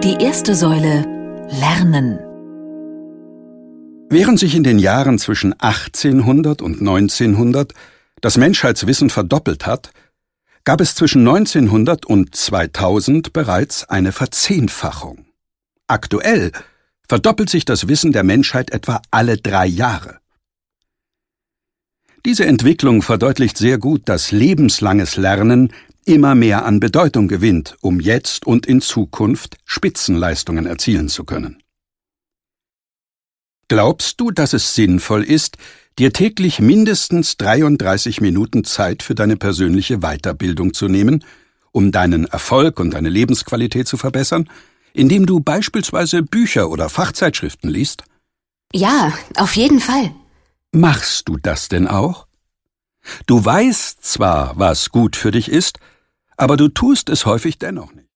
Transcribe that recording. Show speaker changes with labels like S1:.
S1: Die erste Säule: Lernen.
S2: Während sich in den Jahren zwischen 1800 und 1900 das Menschheitswissen verdoppelt hat, gab es zwischen 1900 und 2000 bereits eine Verzehnfachung. Aktuell verdoppelt sich das Wissen der Menschheit etwa alle 3 Jahre. Diese Entwicklung verdeutlicht sehr gut, dass lebenslanges Lernen immer mehr an Bedeutung gewinnt, um jetzt und in Zukunft Spitzenleistungen erzielen zu können. Glaubst du, dass es sinnvoll ist, dir täglich mindestens 33 Minuten Zeit für deine persönliche Weiterbildung zu nehmen, um deinen Erfolg und deine Lebensqualität zu verbessern, indem du beispielsweise Bücher oder Fachzeitschriften liest?
S3: Ja, auf jeden Fall.
S2: Machst du das denn auch? Du weißt zwar, was gut für dich ist, aber du tust es häufig dennoch nicht.